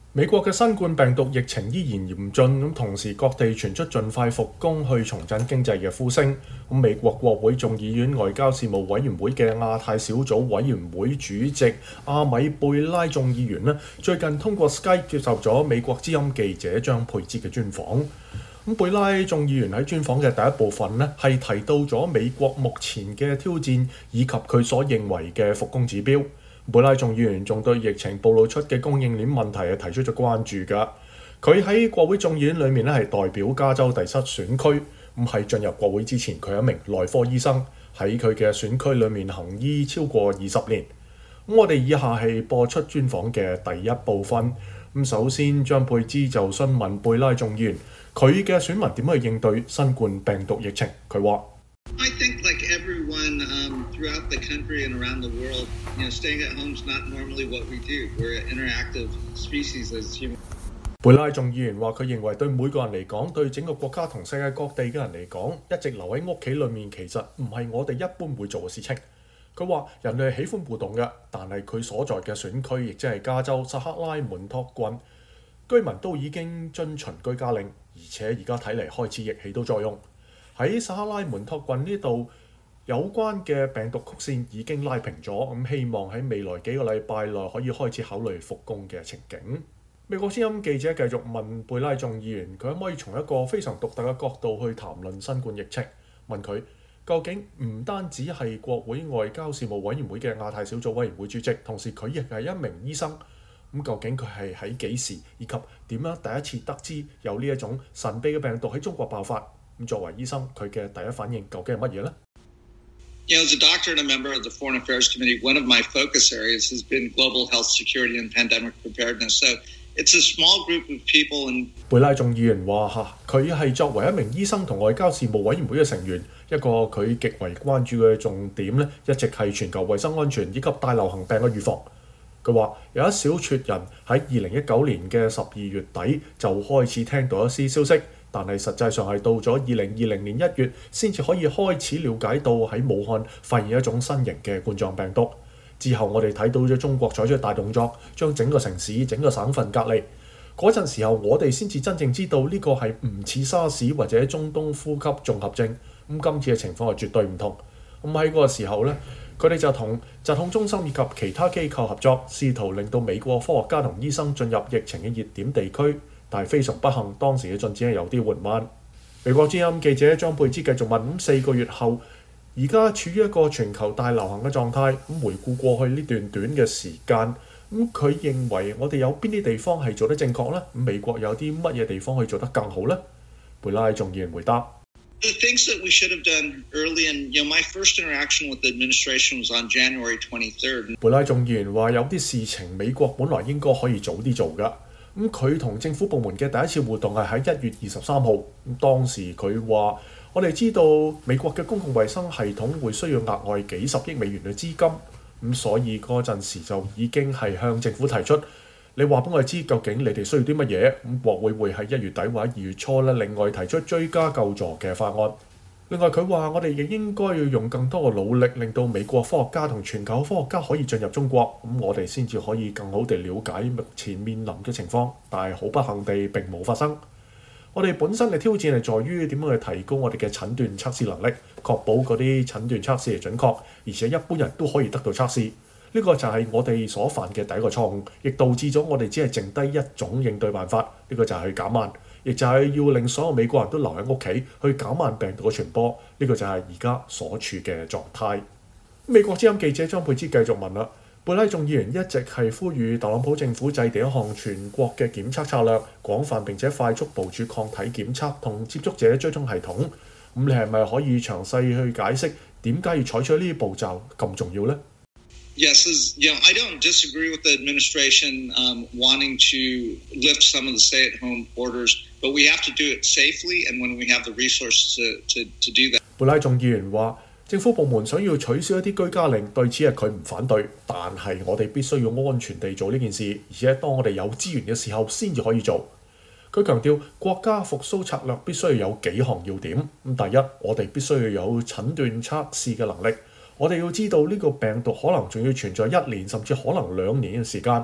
美國嘅新冠病毒疫情依然嚴峻，咁同時各地傳出盡快復工去重振經濟嘅呼聲。咁美國國會眾議院外交事務委員會嘅亞太小組委員會主席阿米貝拉眾議員呢，最近通過 Skype 接受咗美國之音記者張佩芝嘅專訪。咁貝拉眾議員喺專訪嘅第一部分呢，係提到咗美國目前嘅挑戰以及佢所認為嘅復工指標。貝拉眾議員仲對疫情暴露出嘅供應鏈問題係提出咗關注㗎。佢喺國會眾議院裏面咧係代表加州第7選區，咁喺進入國會之前，佢係一名內科醫生，喺佢嘅選區裏面行醫超過20年。咁我哋以下係播出專訪嘅第一部分。咁首先張佩芝就詢問貝拉眾議員，佢嘅選民點樣去應對新冠病毒疫情？佢話 I think like everyone throughout the country and around the world, staying at home is not normally what we do. We're an interactive species as humans. 貝拉眾議員話：佢認為對每個人嚟講，對整個國家同世界各地嘅人嚟講，一直留喺屋企裏面其實唔係我哋一般會做嘅事情。佢話：人類係喜歡互動嘅，但係佢所在嘅選區，亦即係加州薩克拉門托郡，居民都已經遵循居家令，而且而家睇嚟開始亦起到作用。喺薩克拉門托郡呢度，有關嘅病毒曲線已經拉平咗，咁希望喺未來幾個禮拜內可以開始考慮復工嘅情景。美國之音記者繼續問貝拉眾議員，佢可唔可以從一個非常獨特嘅角度去談論新冠疫情？問佢究竟唔單止係國會外交事務委員會嘅亞太小組委員會主席，同時佢亦係一名醫生。咁究竟佢係喺幾時以及點樣第一次得知有呢一種神秘嘅病毒喺中國爆發？咁作為醫生，佢嘅第一反應究竟係乜嘢呢？ As a doctor and a member of the Foreign Affairs Committee, one of my focus areas has been global health security and pandemic preparedness. So it's a small group of people. 貝拉眾議員話佢係作為一名醫生同外交事務委員會嘅成員，一個佢極為關注嘅重點呢，一直係全球衛生安全以及大流行病嘅預防。佢話有一小撮人喺2019年嘅12月底就開始聽到一啲消息。但係實際上係到咗2020年1月先至可以開始了解到喺武漢發現一種新型嘅冠狀病毒。之後我哋睇到咗中國採取大動作，將整個城市、整個省份隔離。嗰陣時候我哋先至真正知道呢個係唔似沙士或者中東呼吸綜合症。今次嘅情況係絕對唔同。喺嗰個時候呢，佢哋就同疾控中心以及其他機構合作，試圖令到美國科學家同醫生進入疫情嘅熱點地區。但係非常不幸，當時嘅進展係有啲緩慢。美國之音記者張佩芝繼續問：4個月後，而家處於一個全球大流行嘅狀態，回顧過去呢段短嘅時間，佢認為我哋有邊啲地方係做得正確呢？美國有啲乜嘢地方可以做得更好呢？貝拉眾議員回答 ：The things that we should have done early, and my first interaction with the administration was on January 23rd. 貝拉眾議員話：有啲事情美國本來應該可以早啲做㗎。佢同政府部門嘅第一次互動係喺1月23號。當時佢話：我哋知道美國嘅公共衛生系統會需要額外幾十億美元嘅資金，所以嗰陣時就已經係向政府提出，你話俾我哋知究竟你哋需要啲乜嘢。國會會喺1月底或者2月初咧，另外提出追加救助嘅法案。另外佢話：我哋亦應該要用更多嘅努力，令到美國科學家同全球科學家可以進入中國，我哋先至可以更好地了解目前面臨嘅情況。但係好不幸地並冇發生。我哋本身嘅挑戰係在於點樣去提高我哋嘅診斷測試能力，確保嗰啲診斷測試係準確，而且一般人都可以得到測試。呢個就係我哋所犯嘅第一個錯誤，亦導致咗我哋只係剩低一種應對辦法，呢個就係去減慢。亦就係要令所有美國人都留喺屋企，去減慢病毒嘅傳播。呢個就係而家所處嘅狀態。美國之音記者張佩芝繼續問啦：貝拉眾議員一直係呼籲特朗普政府制定一項全國嘅檢測策略，廣泛並且快速部署抗體檢測同接觸者追蹤系統。你係咪可以詳細去解釋點解要採取呢啲步驟咁重要呢？ Yes, I don't disagree with the administration wanting to lift some of the stay-at-home orders, but we have to do it safely and when we have the resources to do that. 貝拉眾議員話：政府部門想要取消一啲居家令，對此係佢唔反對，但係我哋必須要安全地做呢件事，而且當我哋有資源嘅時候先至可以做。佢強調國家復甦策略必須要有幾項要點。第一，我哋必須要有診斷測試嘅能力。我哋要知道呢個病毒可能仲要存在1年甚至可能2年嘅時間。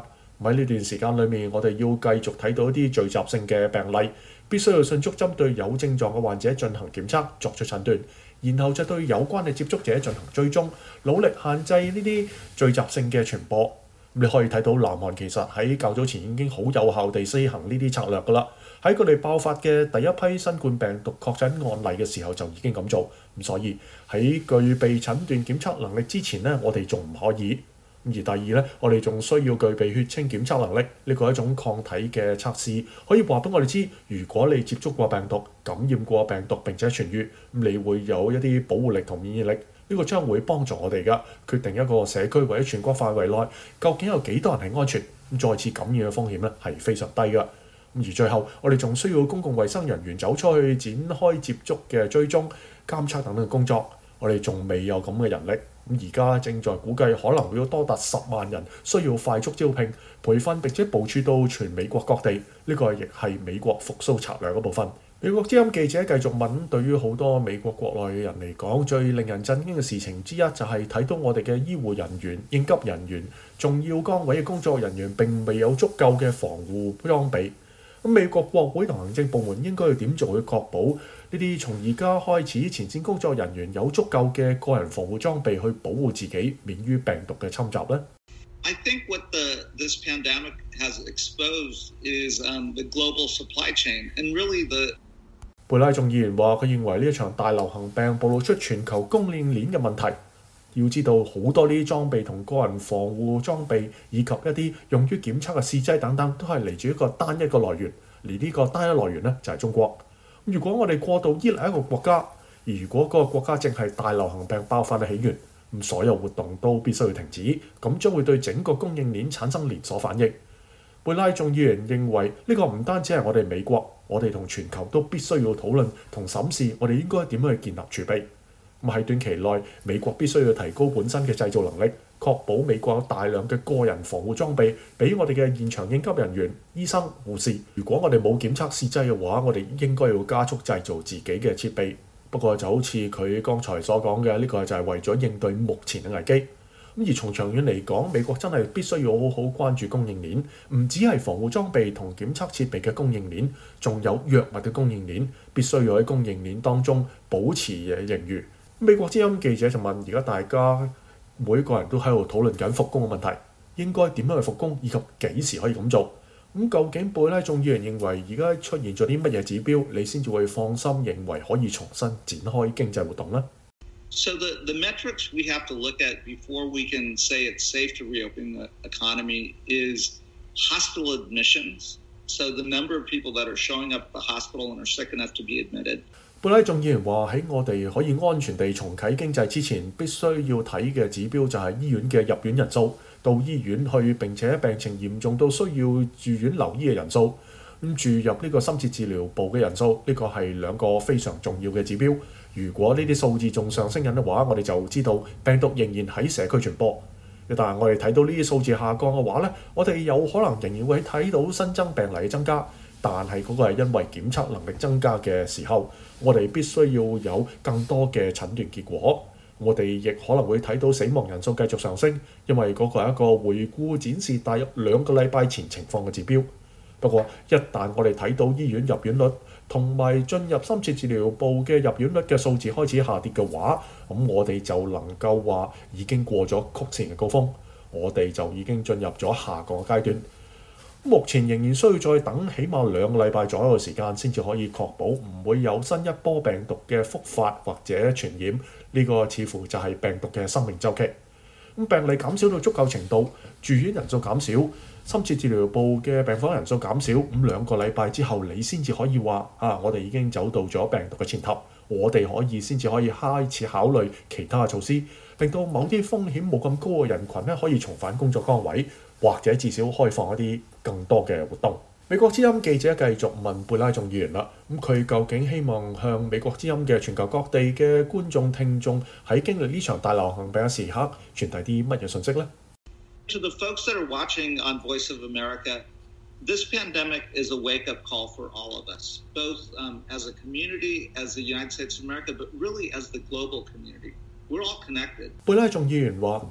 喺呢段時間裏面，我哋要繼續睇到一啲聚集性嘅病例，必須要迅速針對有症狀嘅患者進行檢測，作出診斷，然後就對有關嘅接觸者進行追蹤，努力限制呢啲聚集性嘅傳播。你可以睇到南韓其實喺較早前已經好有效地施行呢啲策略㗎啦。喺佢哋爆發嘅第一批新冠病毒確診案例嘅時候就已經咁做。所以喺具備診斷檢測能力之前呢，我哋仲唔可以。而第二呢，我哋仲需要具備血清檢測能力，呢個係一種抗體嘅測試，可以話俾我哋知，如果你接觸過病毒、感染過病毒並且痊癒，你會有一啲保護力同免疫力。呢個將會幫助我哋㗎決定一個社區或者全國範圍內究竟有幾多人係安全，再次感染嘅風險咧係非常低㗎。而最後，我哋仲需要公共衛生人員走出去展開接觸嘅追蹤、監測等等嘅工作。我哋仲未有咁嘅人力，而家正在估計可能會有多達10萬人需要快速招聘、培訓並且部署到全美國各地。呢個亦係美國復甦策略嗰部分。美國之音記者繼續問：對於好多美國國內嘅人嚟講，最令人震驚嘅事情之一就係睇到我哋嘅醫護人員、應急人員、重要崗位嘅工作人員並未有足夠嘅防護裝備。咁美國國會同行政部門應該要點做去確保呢啲從而家開始前線工作人員有足夠嘅個人防護裝備去保護自己免於病毒嘅侵襲呢？ I think what this pandemic has exposed is the global supply chain and really the 貝拉眾議員話：佢認為呢一場大流行病暴露出全球供應鏈嘅問題。要知道好多呢啲裝備同個人防護裝備以及一啲用於檢測嘅試劑等等，都係嚟自一個單一個來源。而呢個單一來源呢，就係中國。如果我哋過度依賴一個國家，而如果嗰個國家正係大流行病爆發嘅起源，咁所有活動都必須要停止，咁將會對整個供應鏈產生連鎖反應。貝拉眾議員認為呢個唔單止係我哋美國，我哋同全球都必須要討論同審視我哋應該點樣去建立儲備。咁喺短期內，美國必須要提高本身嘅製造能力，確保美國有大量嘅個人防護裝備俾我哋嘅現場應急人員、醫生、護士。如果我哋冇檢測試劑嘅話，我哋應該要加速製造自己嘅設備。不過就好似佢剛才所講嘅，呢個就係為咗應對目前嘅危機。而從長遠嚟講，美國真係必須要好好關注供應鏈，唔只係防護裝備同檢測設備嘅供應鏈，仲有藥物嘅供應鏈，必須要喺供應鏈當中保持盈餘。美國之音記者就問：而家大家每個人都喺度討論緊復工嘅問題，應該點樣去復工，以及幾時可以咁做？究竟貝拉眾議員認為而家出現咗啲乜嘢指標，你先至會放心認為可以重新展開經濟活動呢？ So the metrics we have to look at before we can say it's safe to reopen the economy is hospital admissions. So the number of people that are showing up at the hospital and are sick enough to be admitted. 貝拉眾議員話：喺我哋可以安全地重啟經濟之前，必須要睇嘅指標就係醫院嘅入院人數，到醫院去並且病情嚴重到需要住院留醫嘅人數，住入呢個深切治療部嘅人數，呢個係兩個非常重要嘅指標。如果呢啲數字仲上升緊嘅話，我哋就知道病毒仍然喺社區傳播。但係我哋睇到呢啲數字下降嘅話呢，我哋有可能仍然會睇到新增病例嘅增加，但係嗰個係因為檢測能力增加嘅時候，我哋必須要有更多嘅診斷結果。我哋亦可能會睇到死亡人數繼續上升，因為嗰個係一個回顧展示大約2個禮拜前情況嘅指標。不過一旦我哋睇到醫院入院率同埋進入深切治療部嘅入院率嘅數字開始下跌嘅話，咁我哋就能夠話已經過咗曲線嘅高峰，我哋就已經進入咗下降嘅階段。目前仍然需要再等起碼2個禮拜左右嘅時間，先至可以確保唔會有新一波病毒嘅復發或者傳染。呢個似乎就係病毒嘅生命週期。病例減少到足夠程度，住院人數減少，深切治療部嘅病房人數減少，2個禮拜之後，你先至可以話我哋已經走到咗病毒嘅前頭，我哋先至可以開始考慮其他嘅措施，令到某啲風險冇咁高嘅人群咧可以重返工作崗位，或者至少開放一啲更多嘅活動。美國之音記者繼續問貝拉眾議員啦，佢究竟希望向美國之音嘅全球各地嘅觀眾聽眾喺經歷呢場大流行病嘅時刻傳遞啲乜嘢信息呢？ To the folks that are watching on Voice of America, this pandemic is a wake-up call for all of us, both as a community, as the United States of America, but really as the global community. We're all connected. 貝拉眾議員話：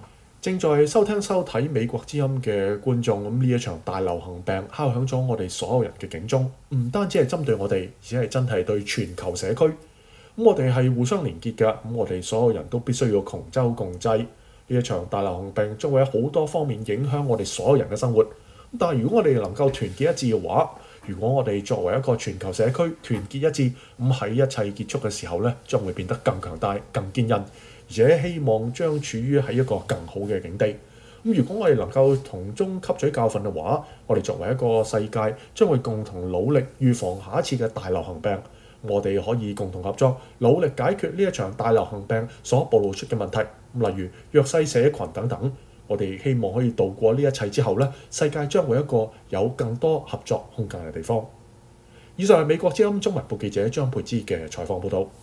正在收聽收睇美國之音嘅觀眾，咁呢一場大流行病敲響咗我哋所有人嘅警鐘，唔單止係針對我哋，而且係真係對全球社區。咁我哋係互相連結嘅，咁我哋所有人都必須要同舟共濟。呢一場大流行病將會喺好多方面影響我哋所有人嘅生活。但係如果我哋能夠團結一致嘅話，如果我哋作為一個全球社區團結一致，咁喺一切結束嘅時候呢，將會變得更強大、更堅韌。而且希望將處於喺一個更好嘅境地。咁如果我哋能夠從中吸取教訓嘅話，我哋作為一個世界，將會共同努力預防下一次嘅大流行病。我哋可以共同合作，努力解決呢一場大流行病所暴露出嘅問題，例如弱勢社群等等。我哋希望可以度過呢一切之後呢，世界將會一個有更多合作空間嘅地方。以上係美國之音中文部記者張佩芝嘅採訪報導。